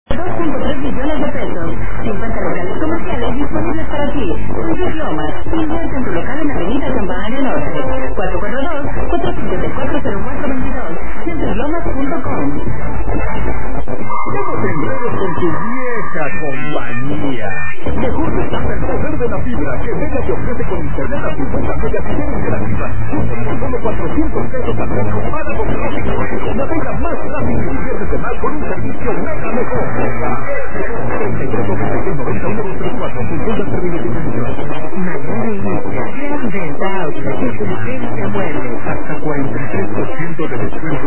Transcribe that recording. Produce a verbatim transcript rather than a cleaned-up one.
dos punto tres millones de pesos. cincuenta locales comerciales disponibles para ti. En Tres Lomas. Invierte en tu local en Avenida Campanario Norte. cuatro cuatro dos, cuatro siete cuatro, cero cuatro dos dos. Centros Lomas punto com. ¿Cómo te enredas con tu vieja compañía? Mejor descarga el poder de la fibra que Mega te ofrece con internet a cincuenta megas y menos gratuitas. Por solo cuatrocientos pesos al mes con paga con tráfico. Navega más rápido y diviértete más con un servicio Mega mejor. treinta y tres, noventa y seis, noventa y uno, treinta y cuatro. Consulta términos y condiciones. Mañana inicia Gran Venta Auto, especialista en muebles. Hasta cuarenta y tres por ciento de descuento